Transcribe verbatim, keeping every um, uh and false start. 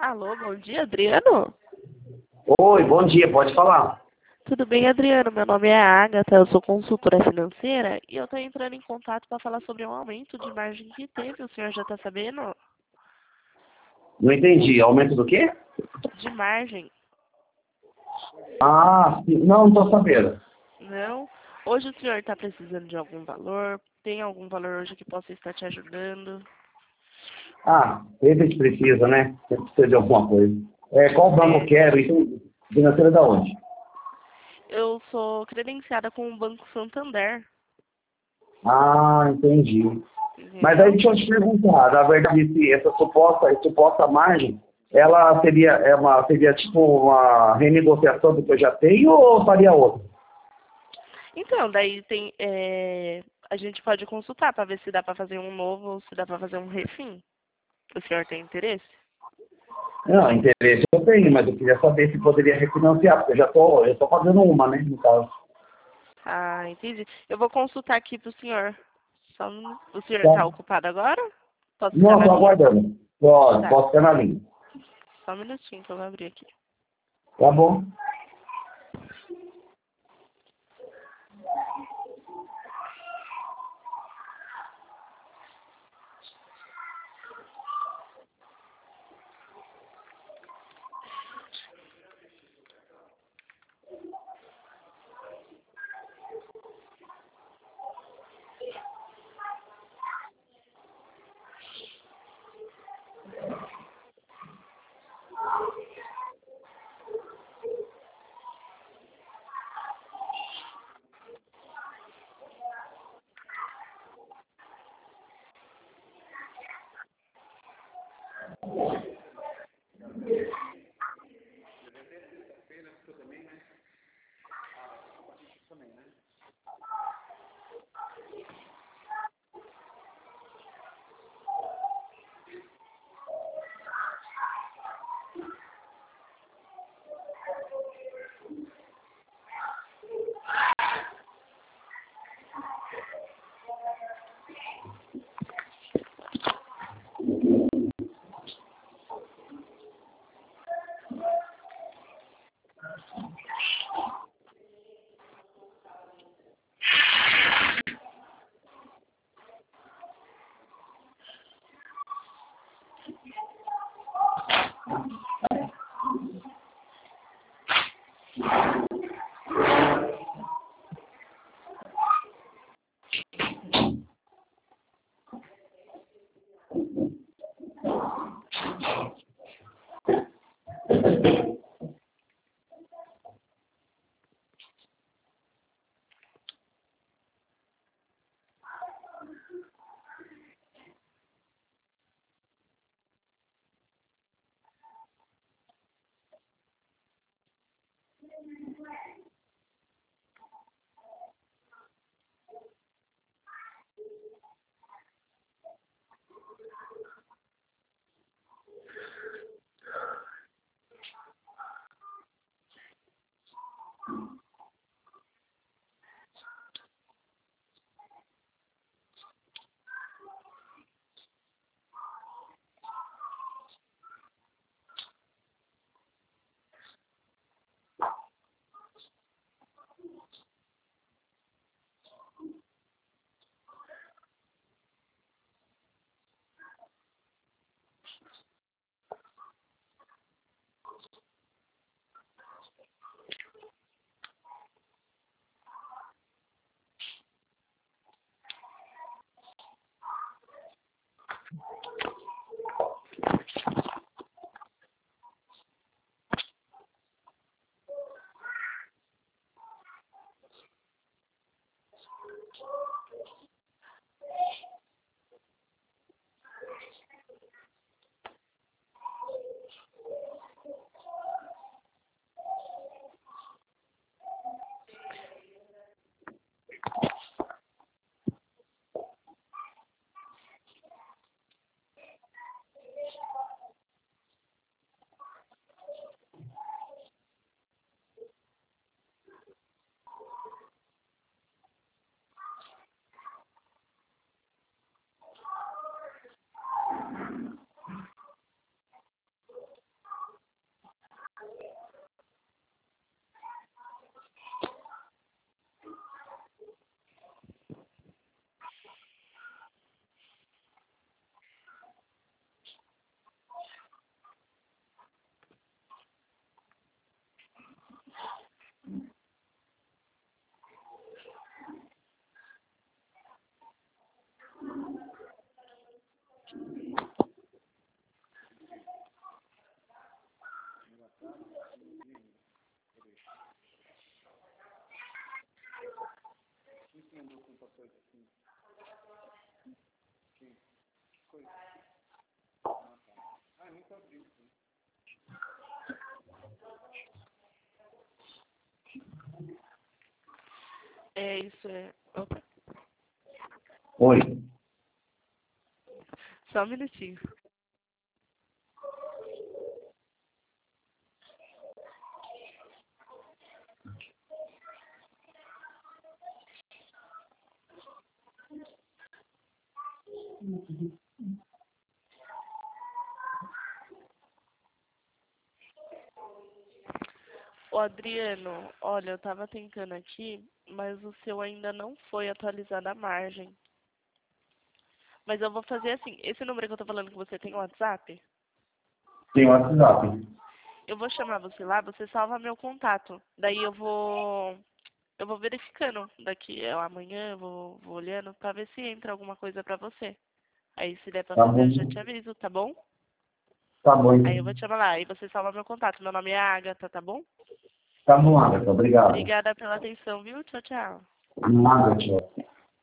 Alô, bom dia, Adriano? Oi, bom dia, pode falar. Tudo bem, Adriano? Meu nome é Agatha, eu sou consultora financeira e eu estou entrando em contato para falar sobre um aumento de margem que teve. O senhor já está sabendo? Não entendi. Aumento do quê? De margem? Ah, sim. Não, não estou sabendo. Não? Hoje o senhor está precisando de algum valor? Tem algum valor hoje que possa estar te ajudando? Ah, esse a gente precisa, né? Você precisa de alguma coisa. É, qual banco eu É, quero? Isso, financeira da onde? eu sou credenciada com o Banco Santander, Ah, entendi. Mas aí entendeu? deixa eu te perguntar, na verdade, se essa suposta, essa suposta margem, ela seria, é uma, seria tipo uma renegociação do que eu já tenho ou faria outra? Então, daí tem, é, a gente pode consultar para ver se dá para fazer um novo ou se dá para fazer um refim. O senhor tem interesse? Não, interesse eu tenho, mas eu queria saber se poderia refinanciar, porque eu já estou eu tô fazendo uma, né, no caso. Ah, entendi. Eu vou consultar aqui para o senhor. Só um minuto. O senhor Tá? está ocupado agora? Posso ficar Não, na estou linha? aguardando. Pode, Tá. posso ficar na linha. Só um minutinho que eu vou abrir aqui. Tá bom? É isso, é. Opa, Oi. só um minutinho. Ô, Adriano, olha, eu tava tentando aqui, mas o seu ainda não foi atualizado a margem. Mas eu vou fazer assim, esse número que eu tô falando que você tem o WhatsApp, Tem o WhatsApp. eu vou chamar você lá, você salva meu contato. Daí eu vou eu vou verificando daqui é, amanhã, eu vou, vou olhando pra ver se entra alguma coisa pra você. Aí se der pra Tá fazer, bom. eu já te aviso, tá bom? Tá bom, Aí então. eu vou te chamar lá, aí você salva meu contato. Meu nome é Agatha, tá bom? Tá bom, Agatha. Obrigado. Obrigada pela atenção, viu? Tchau, tchau. Nada, tchau.